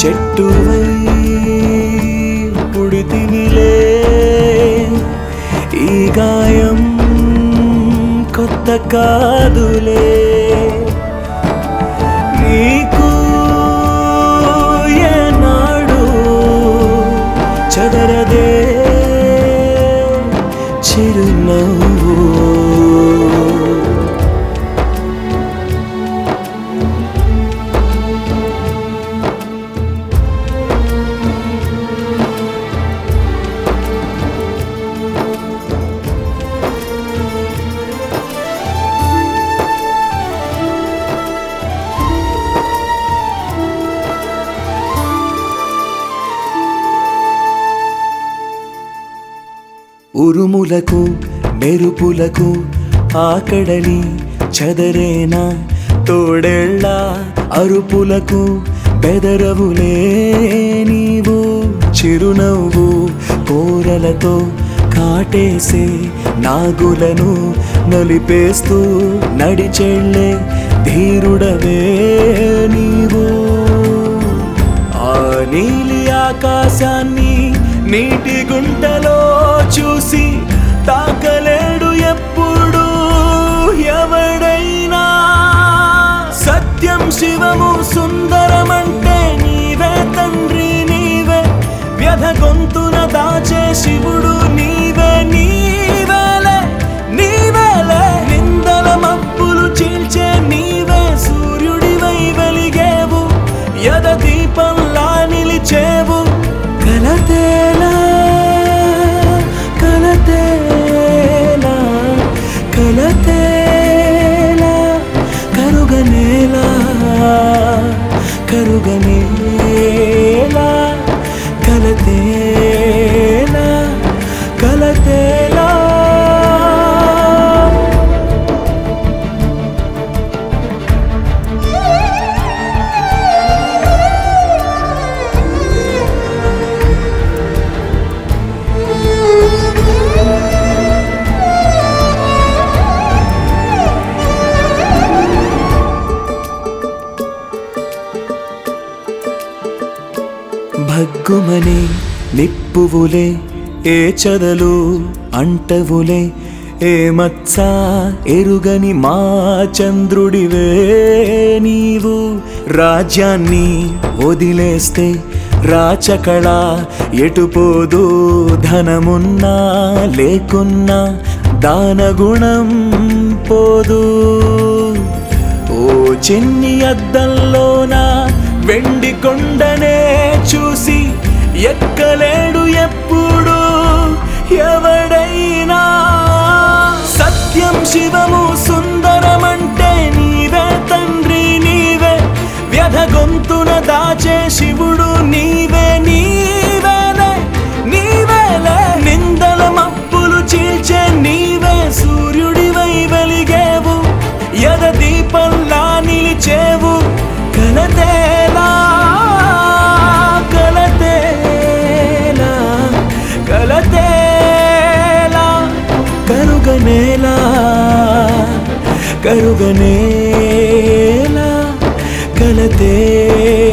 చెట్టువై పుడితివిలే ఈ గాయం కొత్త కాదులే నీకు ఏనాడు చెదరదే చిరునవ్వు ఉరుములకు మెరుపులకు ఆకడలి చెదరేనా తోడేళ్ళ అరుపులకు బెదరవులే నీవు చిరునవ్వు కోరలతో కాటేసే నాగులను నలిపేస్తూ నడిచెళ్ళే ధీరుడవే నీవు ఆ నీలి ఆకాశాన్ని నీటి గుంటలో చూసి తాకలేడు ఎప్పుడు ఎవడైనా సత్యం శివము సుందరమంటే నీవే తండ్రి నీవే వ్యధ గొంతున దాచే శివుడు నీవే నీవేలే నీవేలే నిందల మబ్బులు చీల్చే నీవే సూర్యుడివై వెలిగేవు యద దీపంలా నిలిచేవు కలతేలా కలతేలా కలతేలా కరుగనేలా కరుగనేలా కలతేలా కలతేలా భగ్గుమని నిప్పువులే ఏ చదలు అంటవులే ఏ మత్స ఎరుగని మా చంద్రుడివే నీవు రాజ్యాన్ని వదిలేస్తే రాచకళ ఎటుపోదు ధనమున్నా లేకున్నా దానగుణం పోదు ఓ చిన్ని అద్దంలోన వెండి కొండనే చూసి ఎక్కలేడు ఎప్పుడు ఎవడైనా సత్యం శివము సుందరమంటే నీవే తండ్రి నీవే వ్యధ గొంతున దాచే శివుడు నీవే నీవేలే నీవేలే నిందల మబ్బులు చీల్చే నీవే సూర్యుడివై వెలిగేవు యద దీపంలా నిలిచేవు కలతేలా కలతేలా కలతేలా కరుగనేలా కరుగనేలా కలతేలా